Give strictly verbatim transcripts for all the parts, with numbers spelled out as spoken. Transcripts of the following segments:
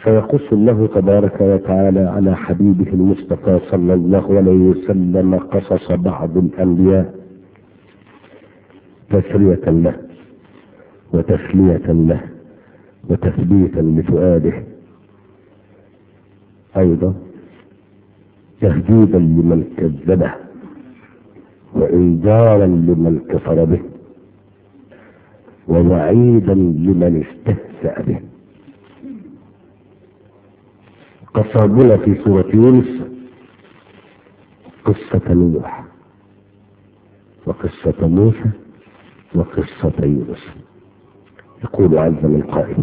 فيقص الله تبارك وتعالى على حبيبه المصطفى صلى الله عليه وسلم قصص بعض الأنبياء تسرية له وتسلية له وتثبيتا لفؤاده، أيضا تهديدا لمن كذبه وإنذارا لمن كفر به ووعيدا لمن استهزأ به. قص ربنا في سورة يونس قصة نوح وقصة موسى وقصة يونس. يقول عز من قائل: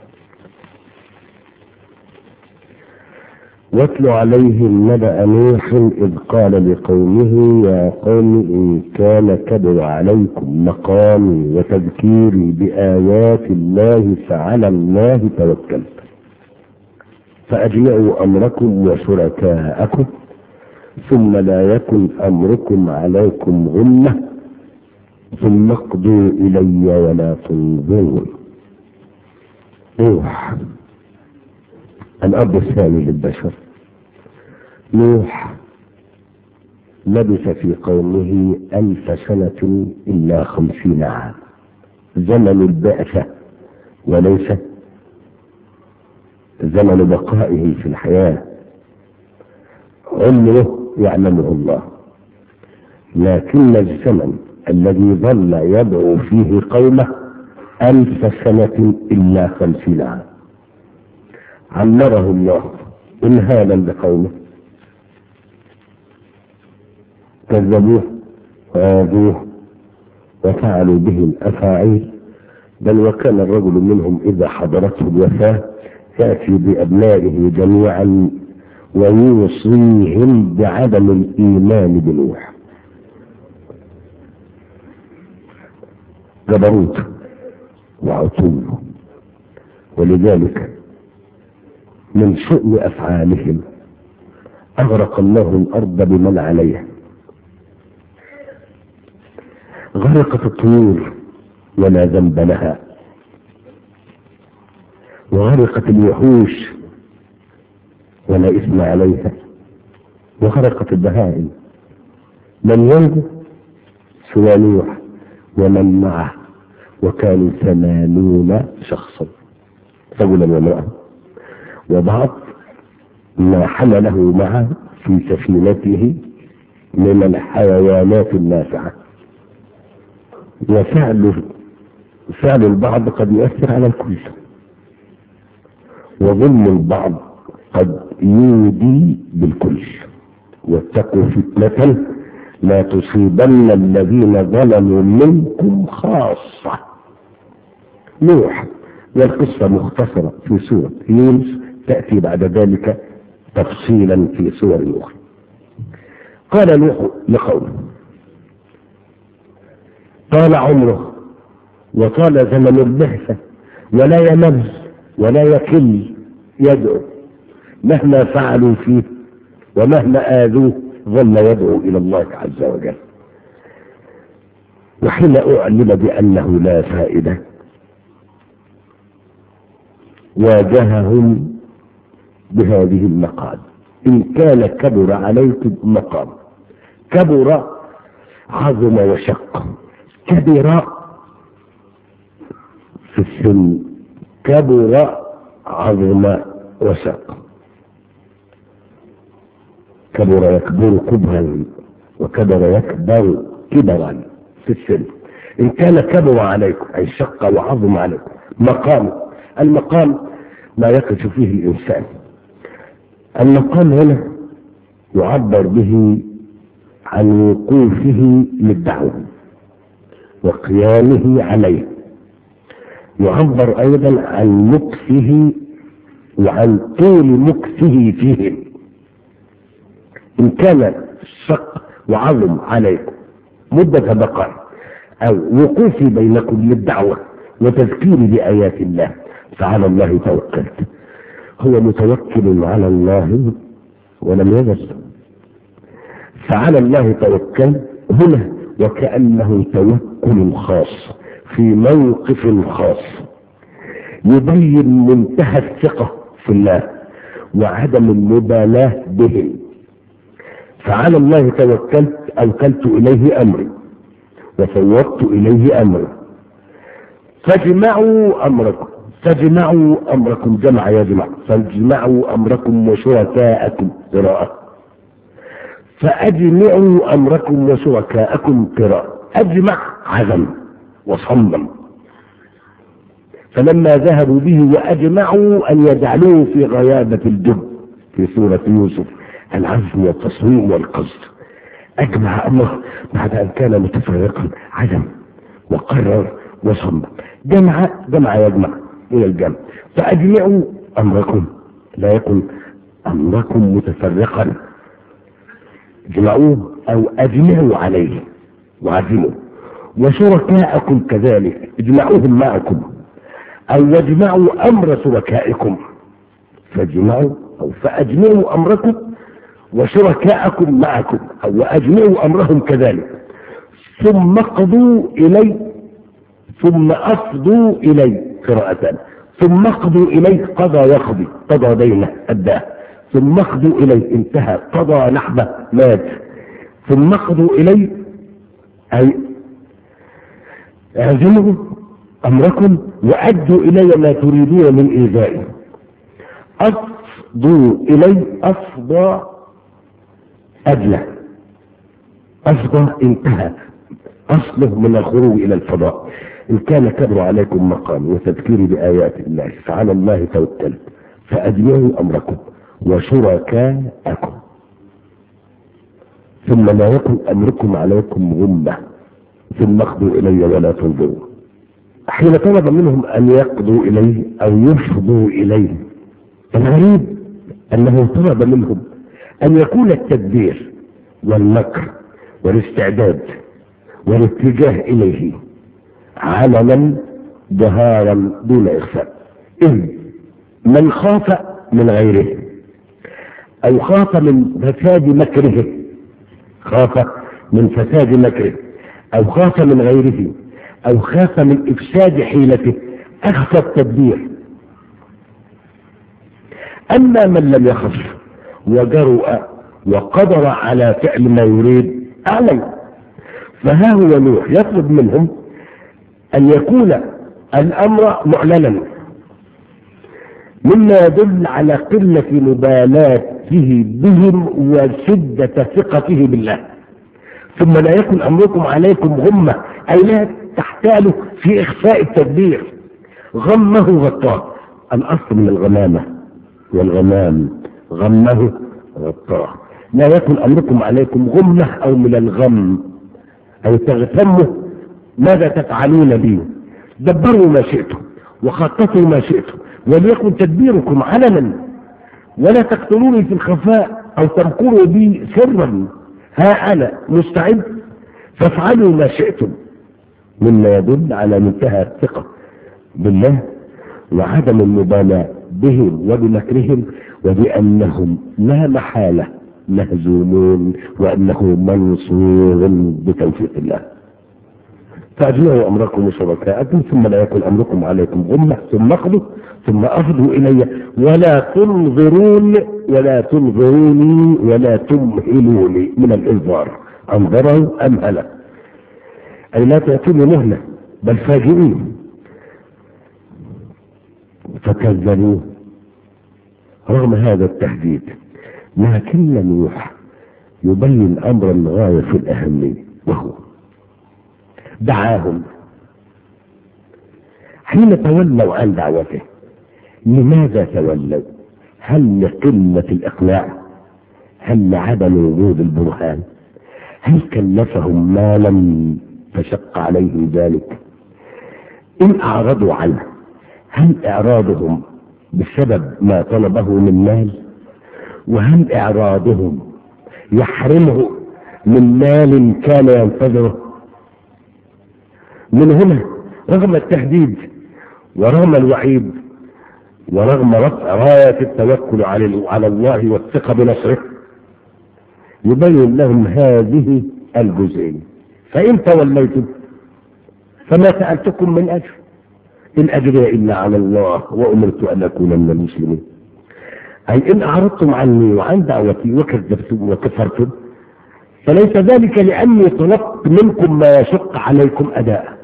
واتل عليهم نبأ نوح إذ قال لقومه يا قوم إن كان كبر عليكم مقامي وتذكيري بآيات الله فعلى الله توكلت فأجمعوا أمركم وشركاءكم ثم لا يكن أمركم عليكم غمة ثم اقضوا إلي ولا تنظرون. نوح الأب الثاني للبشر. نوح لبث في قومه ألف سنة إلا خمسين عام، زمن البعثة وليس زمن بقائه في الحياة. عمره يعلمه الله، لكن الزمن الذي ظل يدعو فيه قومه ألف سنة إلا خمسين عام. عمره الله إنهالا لقومه، كذبوه وآذوه وفعلوا به الأفاعيل، بل وكان الرجل منهم إذا حضرته الوفاة يأتي بأبنائه جميعا ويوصيهم بعدم الإيمان بنوح. جبروت وعتوه، ولذلك من شؤم أفعالهم أغرق الله الأرض بمن عليها. غرقت الطيور ولا ذنب لها، وغرقت الوحوش ولا إثم عليها، وغرقت البهائم. من ينجو سوى نوح ومن معه، وكانوا ثمانون شخصا رجلا وامرأة، وبعض ما حمله معه في سفينته من الحيوانات النافعة. وفعل فعل البعض قد يؤثر على الكل، وظلم البعض قد يودي بالكل. واتقوا فتنة لا تصيبن الذين ظلموا منكم خاصة. نوح والقصة مختصرة في سورة يونس، تأتي بعد ذلك تفصيلا في سور أخرى. قال نوح لقومه: طال عمره وطال زمن البعثة ولا يمل ولا يكل، يدعو مهما فعلوا فيه ومهما آذوه ظل يدعو إلى الله عز وجل. وحين أعلم بأنه لا فائدة واجههم بهذه المقال: إن كان كبر عليكم مقام. كبر عظم وشق، كبر في السن، كبر عظم وشق. كبر يكبر كبرا وكبر يكبر كبرا في السن. إن كان كبر عليكم أي شق وعظم عليكم مقام. المقام ما يقف فيه الإنسان. المقام هنا يعبر به عن وقوفه للدعوة وقيامه عليه، يعبر أيضا عن مكثه وعن طول مكثه فيهم. إن كان شق وعظم عليكم مدة بقاء أو وقوفي بينكم للدعوة وتذكير بآيات الله فعلى الله توكلت. هو متوكل على الله ولم يزل، فعلى الله توكل هنا وكأنه توكل خاص في موقف خاص، يبين منتهى الثقة في الله وعدم المبالاة بهم. فعلى الله توكلت، أوكلت إليه أمري وفوضت إليه أمري. فاجمعوا أمركم، فاجمعوا أمركم، جمع يجمع، فاجمعوا أمركم وشركاءكم قراءة. فأجمعوا أمركم وشركاءكم قراءة. أجمع عزم وصمم. فلما ذهبوا به وأجمعوا أن يجعلوه في غيابة الجب في سورة يوسف، العزم والتصميم والقصد. أجمع أمره بعد أن كان متفرقا، عزم وقرر وصمم. جمع جمع يجمع إلى الجمع. فأجمعوا أمركم، لا يكن أمركم متفرقا، اجمعوه أو أجمعوا عليه وعزموا. وشركاءكم كذلك اجمعوهم معكم أو يجمعوا أمر شركائكم. فاجمعوا أو فأجمعوا أمركم وشركاءكم معكم أو أجمعوا أمرهم كذلك. ثم اقضوا إلي، ثم أفضوا إلي قراءة. ثم اقضوا إلي، قضى يقضي، قضى دينه أداه. ثم اقضوا إلي، انتهى، قضى نحبه، مات. ثم اقضوا إلي أي اعزموا أمركم وأدوا إلي ما تريدون من إيذائي. أفضوا إلي، أفضى أدلى، أفضى انتهى، أصله من الخروج إلى الفضاء. إن كان كبر عليكم مقام وتذكيري بآيات الله فعلى الله توكلت فأجمعوا أمركم وشركاءكم. ثم لا يكن أمركم عليكم غمة ثم اقضوا إلي ولا تنظروا. حين طلب منهم أن يقضوا إليه أو يفضوا إليه، الغريب أنه طلب منهم أن يكون التدبير والمكر والاستعداد والاتجاه إليه علنا ظهارا دون إخفاء. إذ من خاف من غيره أو خاف من فساد مكره، خاف من فساد مكره أو خاف من غيره أو خاف من إفساد حيلته أخفى التدبير. أما من لم يخف وجرؤ وقدر على فعل ما يريد أعلم، فها هو نوح يطلب منهم أن يكون الأمر معلنا، مما يدل على قلة مبالاته بهم وشدة ثقته بالله. ثم لا يكن أمركم عليكم غمة، أي لا تحتالوا في إخفاء التدبير. غمه غطاه، الأصل من الغمامة والغمام، غمه غطاه. لا يكن أمركم عليكم غمة أو من الغم، أو تغتموا ماذا تفعلون بي. دبروا ما شئتم وخططوا ما شئتم، وليكن تدبيركم علنا، ولا تقتلوني في الخفاء أو تمكروا بي سرا. ها أنا مستعد فافعلوا ما شئتم، مما يدل على منتهى الثقة بالله وعدم المبالاة بهم وبمكرهم، وبأنهم لا محالة مهزومون وأنه منصور بتوفيق الله. فأجمعوا أمركم وشركاءكم ثم لا يكن أمركم عليكم غمة ثم اقضوا ثم أفضوا إلي ولا تنظرون ولا تنظروني ولا تمهلوني. من الإنذار أنظروا أمهلة، أي لا تعطوني مهلة بل فاجئين. فكذبوه رغم هذا التهديد، لكن نوح يبين أمرا غاية في الأهمية، وهو دعاهم حين تولوا عن دعوته. لماذا تولوا؟ هل لقلة الإقناع؟ هل لعدم وجود البرهان؟ هل كلفهم مالا فشق عليهم ذلك؟ إن أعرضوا عنه، هل إعراضهم بسبب ما طلبه من مال؟ وهل إعراضهم يحرمه من مال كان ينتظره؟ من هنا رغم التهديد ورغم الوعيد ورغم رفع راية التوكل على الله والثقة بنصره، يبين لهم هذه الجزئية. فإن توليتم فما سألتكم من أجر، إن أجري إلا على الله وأمرت أن أكون من المسلمين. أي إن أعرضتم عني وعن دعوتي وكذبتم وكفرتم فليس ذلك لأني طلبت منكم ما يشق عليكم أداء،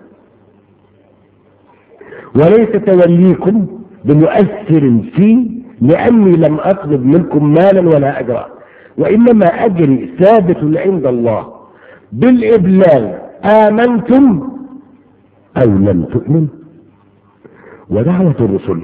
وليس توليكم بمؤثر فيه لأني لم أطلب منكم مالا ولا أجرا، وإنما أجري ثابت عند الله بالإبلاغ آمنتم أو لم تؤمنوا. ودعوة الرسل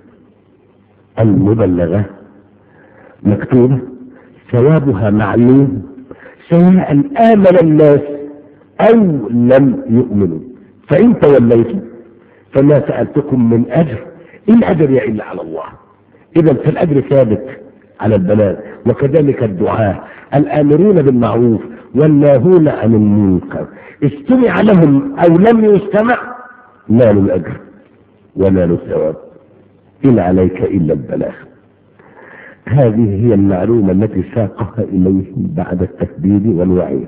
المبلغة مكتوبة ثوابها معلوم سواء آمن الناس أو لم يؤمنوا، فإن توليتم فما سألتكم من أجر إن أجري إلا على الله. إذا فالأجر ثابت على البلاغ، وكذلك الدعاء الآمرون بالمعروف والناهون عن المنكر استمع لهم أو لم يستمع نالوا الأجر ونالوا الثواب، إن عليك إلا البلاغ. هذه هي المعلومة التي ساقها إليه بعد التهديد والوعيد.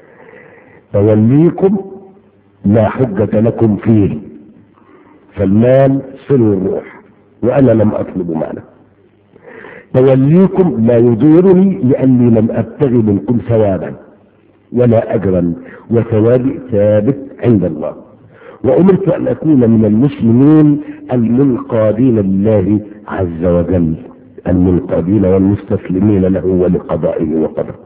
توليكم لا حجة لكم فيه، فالمال صلوا الروح وأنا لم أطلب ماله. توليكم لا يضيرني لأني لم أبتغي منكم ثوابا ولا أجرا، وثوابي ثابت عند الله. وأمرت أن أكون من المسلمين المنقادين لله عز وجل، المنقادين والمستسلمين له ولقضائه وقدره.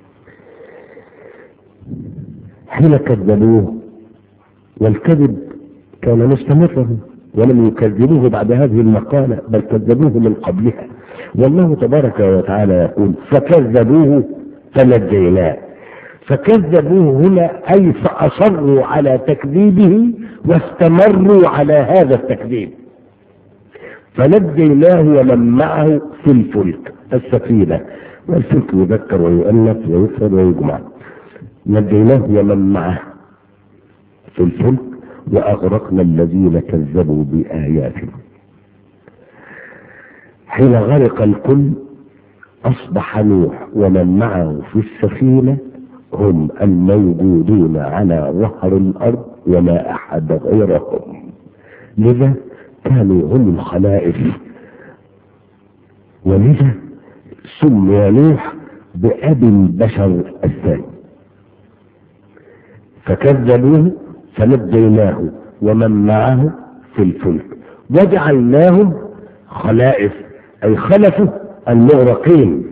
حين كذبوه، والكذب كان مستمرا ولم يكذبوه بعد هذه المقالة بل كذبوه من قبلها. والله تبارك وتعالى يقول فكذبوه فنجيناه. فكذبوه هنا أي فأصروا على تكذيبه واستمروا على هذا التكذيب، فنجيناه ومن معه في الفلك السفينة، والفلك يذكر ويؤنث ويفرد ويجمع. نجيناه ومن معه في الفلك وأغرقنا الذين كذبوا بآياتنا. حين غرق الكل أصبح نوح ومن معه في السفينة هم الموجودون على ظهر الأرض ولا أحد غيرهم، لذا كانوا هم الخلائف، ولذا سمي نوح بأبي البشر الثاني. فكذبوه فنجيناه ومن معه في الفلك وجعلناهم خلائف، أي خلفوا المغرقين،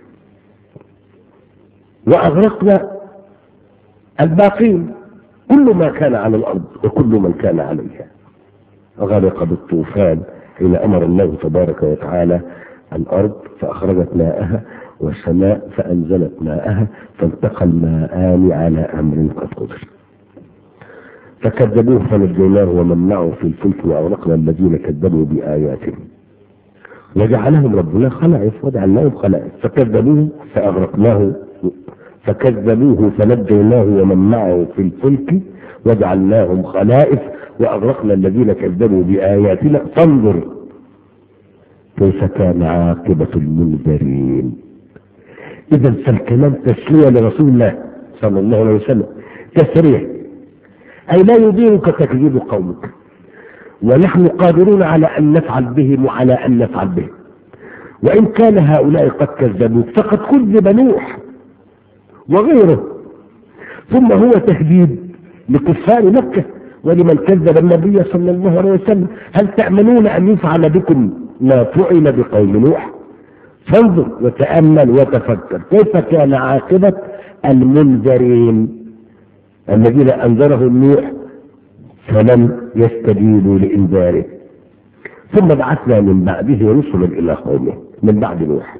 وأغرقنا الباقين كل ما كان على الأرض وكل من كان عليها. غرق بالطوفان حين أمر الله تبارك وتعالى الأرض فأخرجت ماءها والسماء فأنزلت ماءها فالتقى الماءان على أمر قد قدر. فكذبوه فنجيناه ومن معه في الفلك وأغرقنا الذين كذبوا بآياتنا وجعلهم ربنا خلائف وجعلناهم خلائف. فكذبوه فأغرقناه فكذبوه فنجيناه ومن معه في الفلك وجعلناهم خلائف وأغرقنا الذين كذبوا بآياتنا فانظر كيف كان عاقبة المنذرين. إذا فالكلام تسلية لرسول الله صلى الله عليه وسلم، تسريح، أي لا يضيرك تكذيب قومك، ونحن قادرون على أن نفعل بهم وعلى أن نفعل بهم. وإن كان هؤلاء قد كذبوك فقد كذب نوح وغيره، ثم هو تهديد لكفار مكة ولمن كذب النبي صلى الله عليه وسلم. هل تأمنون أن يفعل بكم ما فعل بقوم نوح؟ فانظر وتأمل وتفكر كيف كان عاقبة المنذرين الذين أنذرهم نوح فلم يستجيبوا لإنذاره. ثم بعثنا من بعده رسلا إلى قومه من بعد نوح.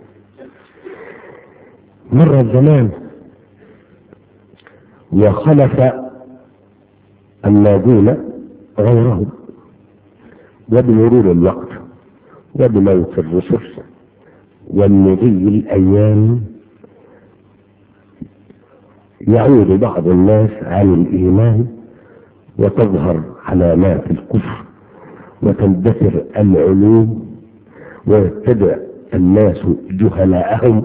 مر الزمان وخلف الناجون غيرهم، وبمرور الوقت وبموت الرسل والمضي الأيام يعود بعض الناس عن الإيمان وتظهر علامات الكفر وتندثر العلوم ويتبع الناس جهلاءهم،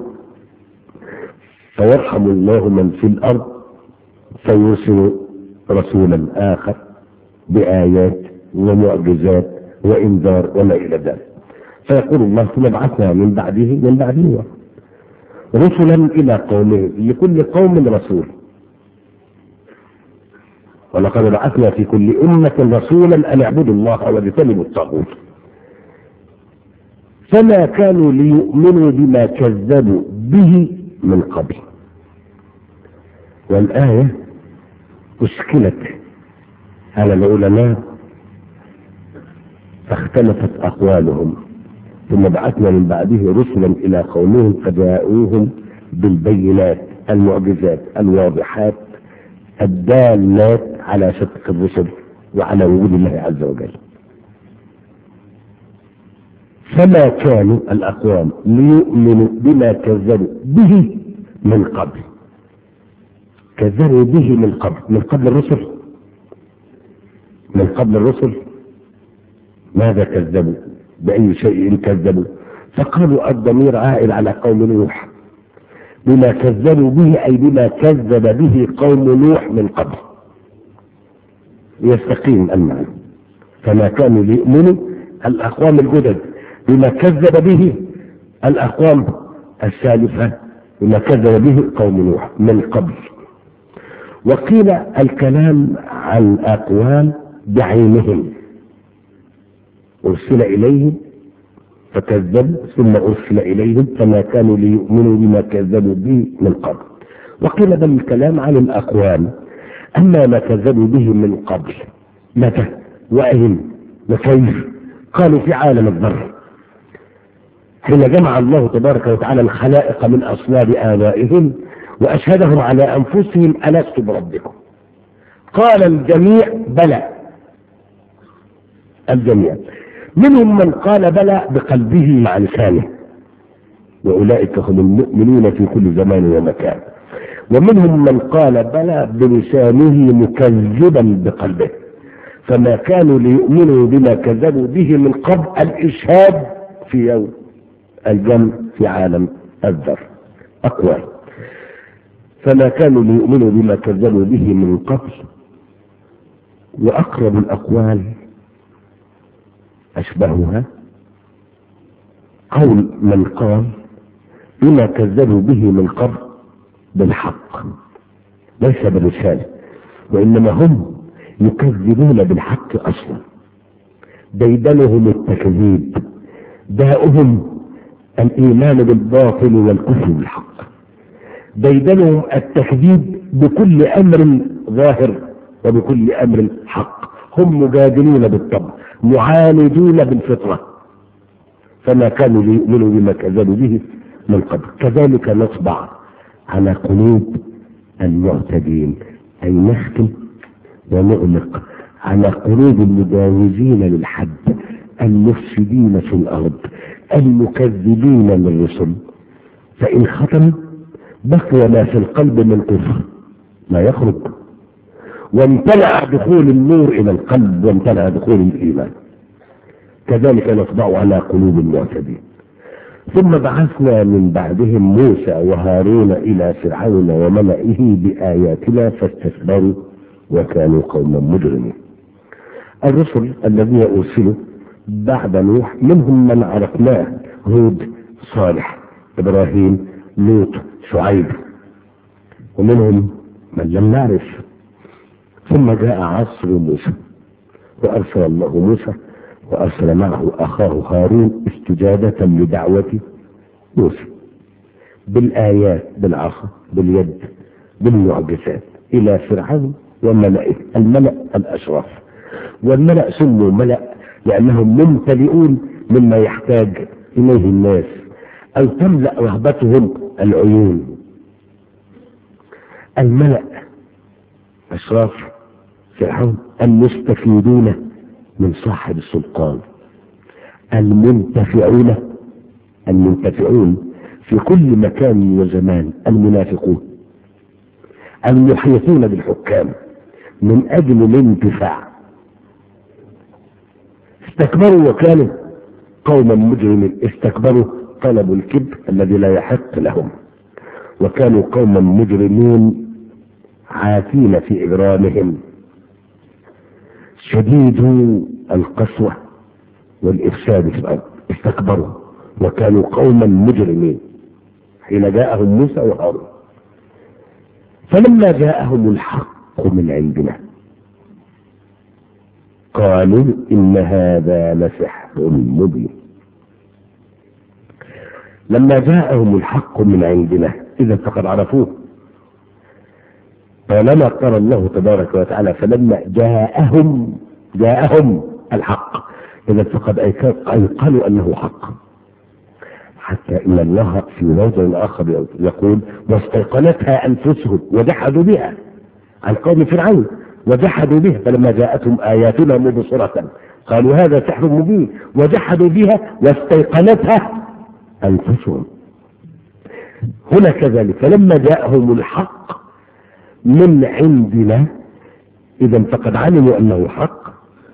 فيرحم الله من في الأرض فيرسل رسولا آخر بآيات ومعجزات وإنذار وما إلى ذلك. فيقول الله ثم بعثنا من بعده من بعده رسلا إلى قومهم، لكل قوم رسول، ولقد بعثنا في كل أمة رسولا أن اعبدوا الله واجتنبوا الطاغوت، فما كانوا ليؤمنوا بما كذبوا به من قبل. والآية أشكلت على العلماء فاختلفت أقوالهم، ثم بعثنا من بعده رسلا إلى قومهم فجاءوهم بالبينات المعجزات الواضحات الدالات على صدق الرسل وعلى وجود الله عز وجل. فما كانوا الأقوام ليؤمنوا بما كذبوا به من قبل. كذبوا به من قبل، من قبل الرسل، من قبل الرسل ماذا كذبوا؟ بأي شيء كذبوا؟ فقالوا الضمير عائد على قوم نوح، بما كذبوا به أي بما كذب به قوم نوح من قبل، يستقيم المعنى. فما كانوا ليؤمنوا الأقوام الجدد بما كذب به الأقوام السالفة، بما كذب به قوم نوح من قبل. وقيل الكلام عن أقوام بعينهم، أرسل إليهم فكذبوا ثم أرسل إليهم فما كانوا ليؤمنوا بما كذبوا به من قبل. وقيل بل الكلام عن الأقوام، أما ما كذبوا به من قبل متى وأين وكيف؟ قالوا في عالم الذر، حين جمع الله تبارك وتعالى الخلائق من أصلاب آبائهم وأشهدهم على أنفسهم ألست بربكم؟ قال الجميع بلى، الجميع. منهم من قال بلى بقلبه مع لسانه، وأولئك هم المؤمنون في كل زمان ومكان. ومنهم من قال بلى بلسانه مكذبا بقلبه. فما كانوا ليؤمنوا بما كذبوا به من قبل الإشهاد في يوم الجمع في عالم الذر. أقوال. فما كانوا ليؤمنوا بما كذبوا به من قبل. وأقرب الأقوال أشبهها قول من قال بما كذبوا به من قبل بالحق، ليس بالرسالة، وإنما هم يكذبون بالحق أصلا، ديدنهم التكذيب، داؤهم الإيمان بالباطل والكفر بالحق، ديدنهم التكذيب بكل أمر ظاهر وبكل أمر حق. هم مجادلون بالطبع، معاندون بالفطرة. فما كانوا ليؤمنوا بما كذبوا به من قبل. كذلك نطبع على قلوب المعتدين، أي نختم ونغلق على قلوب المجاوزين للحد، المفسدين في الأرض، المكذبين للرسل. فإن ختم بقي ما في القلب من كفر لا يخرج، وامتنع دخول النور إلى القلب وامتنع دخول الإيمان. كذلك نطبع على قلوب المعتدين. ثم بعثنا من بعدهم موسى وهارون إلى فرعون وملئه بآياتنا فاستكبروا وكانوا قوما مجرمين. الرسل الذين أرسلوا بعد نوح منهم من عرفناه، هود، صالح، إبراهيم، لوط، شعيب، ومنهم من لم نعرف. ثم جاء عصر موسى وأرسل الله موسى وأرسل معه أخاه هارون استجابة لدعوة موسى بالآيات، بالعصا، باليد، بالمعجزات إلى فرعون وملئه، الملأ الأشراف. والملأ سموا ملأ لأنهم ممتلئون مما يحتاج إليه الناس، أو تملأ رهبتهم العيون. الملأ أشراف فرعون المستفيدون من صاحب السلطان، المنتفعون المنتفعون في كل مكان وزمان، المنافقون المحيطون بالحكام من أجل الانتفاع. استكبروا وكانوا قوما مجرمين. استكبروا طلبوا الكبر الذي لا يحق لهم، وكانوا قوما مجرمين عاتين في إجرامهم، شديد القسوة والإفساد في الأرض. استكبروا وكانوا قوما مجرمين حين جاءهم موسى وهارون. فلما جاءهم الحق من عندنا قالوا إن هذا لسحر مبين. لما جاءهم الحق من عندنا إذا فقد عرفوه، طالما قال الله تبارك وتعالى فلما جاءهم جاءهم الحق إذا فقد أيقنوا أنه حق، حتى إن الله في موضع آخر يقول واستيقنتها أنفسهم وجحدوا بها عن قوم فرعون وجحدوا بها فلما جاءتهم آياتنا مبصرة قالوا هذا سحر مبين وجحدوا بها واستيقنتها أنفسهم. هنا كذلك فلما جاءهم الحق من عندنا إذا فقد علموا أنه حق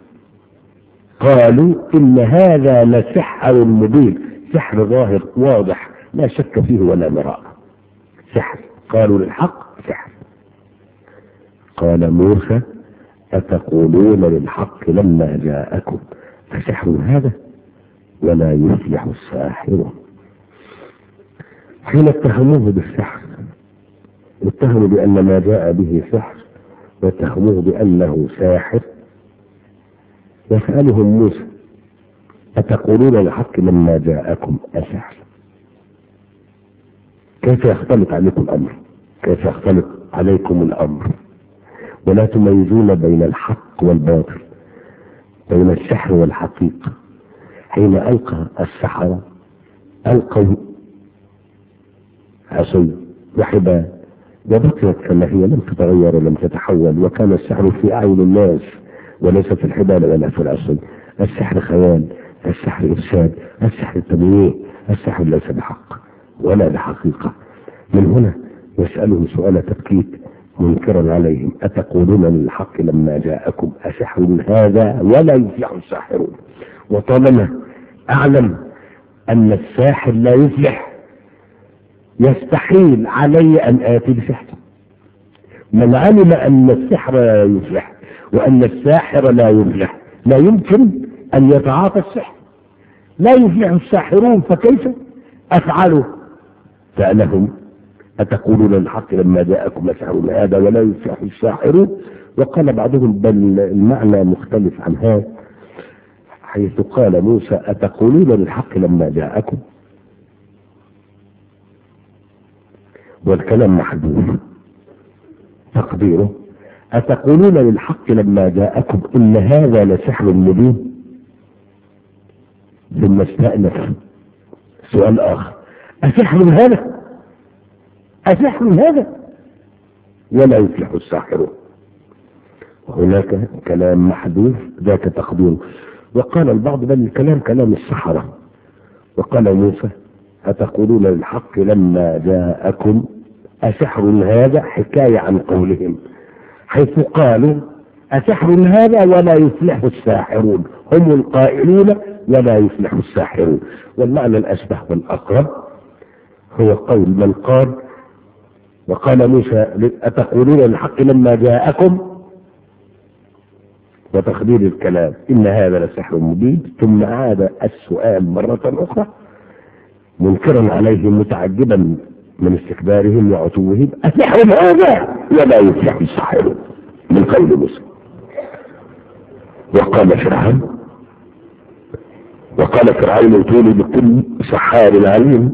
قالوا إن هذا لسحر مبين، سحر ظاهر واضح لا شك فيه ولا مراء، سحر. قالوا للحق سحر. قال موسى أتقولون للحق لما جاءكم فسحر هذا ولا يفلح الساحرون. حين اتهموه بالسحر اتهموا بأن ما جاء به سحر واتهموه بأنه ساحر، يسألهم موسى أتقولون للحق لما جاءكم أسحر؟ كيف يختلط عليكم الأمر؟ كيف يختلط عليكم الأمر ولا تميزون بين الحق والباطل، بين السحر والحقيقة؟ حين ألقى السحرة ألقوا عصي وحبال وبقيت كما هي لم تتغير ولم تتحول، وكان السحر في أعين الناس وليس في الحبال ولا في العصي. السحر خيال، السحر إرشاد، السحر تمويه، السحر ليس بحق ولا بحقيقة. من هنا يسألهم سؤال تبكيت منكرا عليهم أتقولون للحق لما جاءكم أسحر هذا ولا يفلح الساحرون. وطالما أعلم أن الساحر لا يفلح يستحيل علي أن آتي بسحر. من علم أن السحر لا يفلح وأن الساحر لا يفلح لا يمكن أن يتعاطى السحر. لا يفلح الساحرون فكيف أفعله؟ سألهم أتقولون الحق لما جاءكم أسحر هذا ولا يفلح الساحرون. وقال بعضهم بل المعنى مختلف عن هذا، حيث قال موسى أتقولون للحق لما جاءكم، والكلام محدود تقديره أتقولون للحق لما جاءكم إن هذا لسحر مبين. ثم استأنف سؤال آخر أسحر هذا أسحر هذا ولا يفلح الساحرون. وهناك كلام محدود ذاك تقديره. وقال البعض بل الكلام كلام السحرة. وقال موسى أتقولون للحق لما جاءكم أسحر هذا حكاية عن قولهم، حيث قالوا أسحر هذا ولا يفلح الساحرون، هم القائلون ولا يفلح الساحرون. والمعنى الأشبه والأقرب هو قول من قال وقال موسى أتقولون للحق لما جاءكم وتقدير الكلام إن هذا لسحر مبين، ثم عاد السؤال مرة أخرى منكرا عليهم متعجبا من استكبارهم وعتوهم أسحر هذا ولا يفلح الساحرون من قول موسى. وقال فرعون وقال فرعون ائتوني بكل سحار عليم.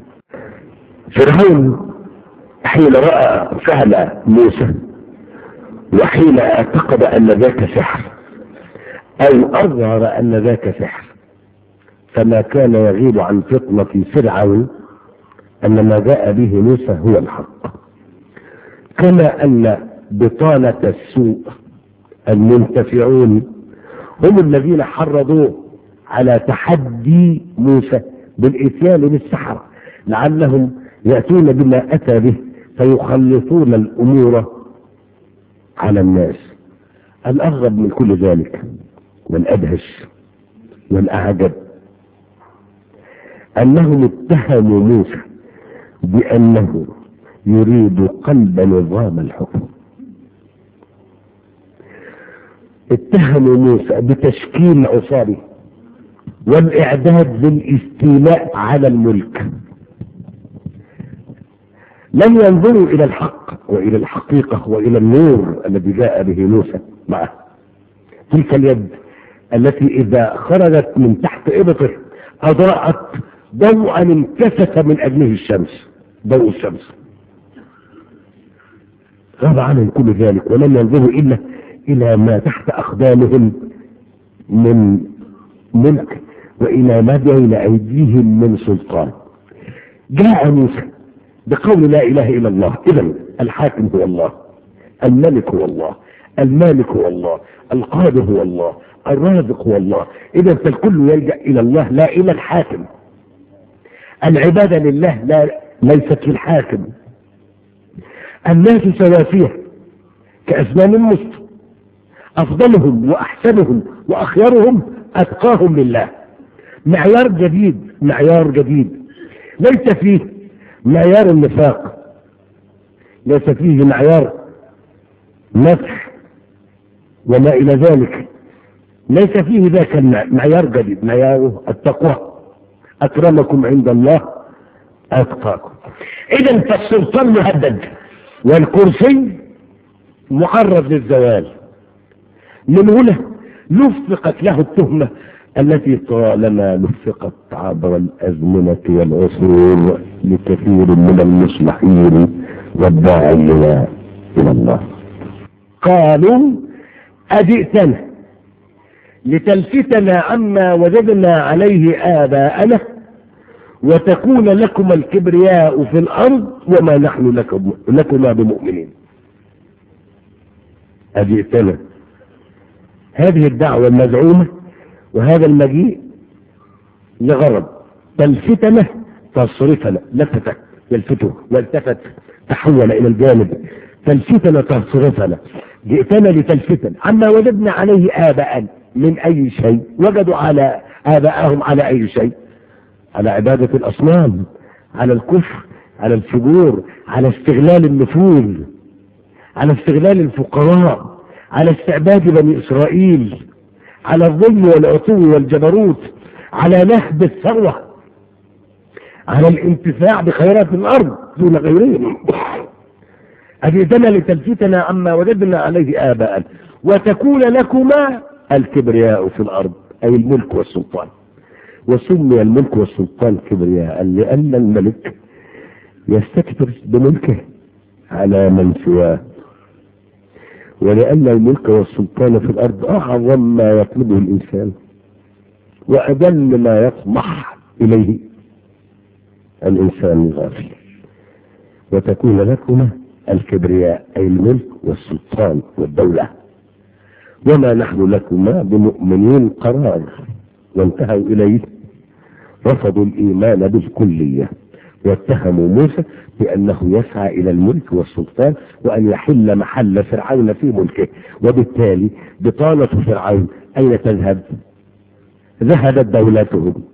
فرعون حين رأى فعل موسى وحين اعتقد أن ذاك سحر أو أظهر أن ذاك سحر فما كان يغيب عن فطنة فرعون أن ما جاء به موسى هو الحق، كما أن بطانة السوء المنتفعون هم الذين حرضوه على تحدي موسى بالإتيان بالسحرة لعلهم يأتون بما أتى به فيخلصون الأمور على الناس. الأغرب من كل ذلك والأدهش والأعجب أنهم اتهموا موسى بأنه يريد قلب نظام الحكم. اتهموا موسى بتشكيل عصابي والإعداد للاستيلاء على الملك. لم ينظروا إلى الحق وإلى الحقيقة وإلى النور الذي جاء به موسى معه، تلك اليد التي إذا خرجت من تحت إبطه أضاءت ضوءا انكسف من أجله الشمس، ضوء الشمس. غاب عنهم كل ذلك ولم ينظروا إلا إلى ما تحت أقدامهم من ملك وإلى ما بين أيديهم من سلطان. جاء موسى بقول لا إله إلا الله. إذن الحاكم هو الله، الملك هو الله، المالك هو الله، القادر هو الله، الرازق هو الله. إذن فالكل يلجأ إلى الله لا إلى الحاكم. العبادة لله لا ليست للحاكم. الناس سواسية كأسنان المسط، أفضلهم وأحسنهم وأخيرهم أتقاهم لله. معيار جديد، معيار جديد ليس فيه معيار النفاق، ليس فيه معيار نفح وما إلى ذلك، ليس فيه ذاك المعيار جديد، معياره التقوى. أكرمكم عند الله أتقاكم. إذن فالسلطان مهدد والكرسي معرض للزوال. من هنا لفقت له التهمة التي طالما لفقت عبر الأزمنة والعصور لكثير من المصلحين والداعين إلى الله. قالوا أجئتنا لتلفتنا عما وجدنا عليه آباءنا وتكون لكما الكبرياء في الأرض وما نحن لكم لكما بمؤمنين. أجئتنا، هذه الدعوة المزعومة وهذا المجيء لغرض تلفتنا، تصرفنا، لفتك يلفته والتفت تحول إلى الجانب، تلفتنا تصرفنا. جئتنا لتلفتنا عما وجدنا عليه آباءنا من أي شيء. وجدوا على آباءهم على أي شيء؟ على عبادة الأصنام، على الكفر، على الفجور، على استغلال النفوذ، على استغلال الفقراء، على استعباد بني إسرائيل، على الظلم والعتو والجبروت، على نهب الثروة، على الانتفاع بخيرات الأرض دون غيرهم. أجئتنا لتلفتنا عما وجدنا عليه آباءنا وتكون لكما الكبرياء في الأرض، أي الملك والسلطان. وسمي الملك والسلطان كبرياء لأن الملك يستكبر بملكه على من سواه، ولأن الملك والسلطان في الأرض أعظم ما يطلبه الإنسان وأجل ما يطمح إليه الإنسان الغافل. وتكون لكما الكبرياء أي الملك والسلطان والدولة وما نحن لكما بمؤمنين. قرار وانتهوا إليه، رفضوا الإيمان بالكلية واتهموا موسى بأنه يسعى إلى الملك والسلطان وأن يحل محل فرعون في ملكه. وبالتالي بطانة فرعون أين تذهب؟ ذهبت دولتهم